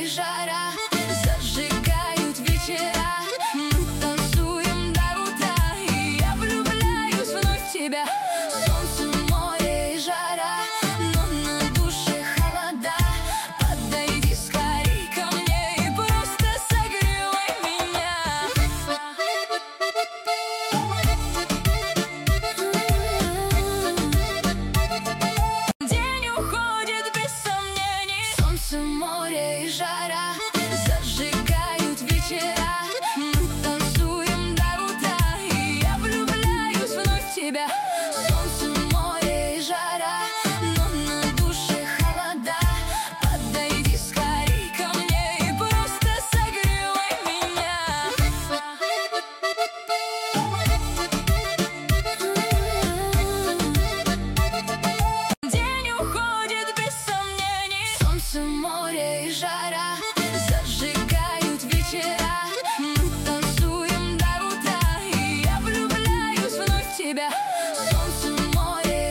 и жара зажигают вечера. Мы танцуем до утра, и я влюбляюсь вновь в тебя. Солнце, море и жара, но на душе холода. Подойди скорей ко мне и просто согревай меня. День уходит без сомнений. Солнце, море и жара зажигают вечера. Мы танцуем до утра, и я влюбляюсь вновь в тебя. Солнце, море и жара, но на душе холода. Подойди скорей ко мне и просто согревай меня. День уходит без сомнений. Солнце, море и жара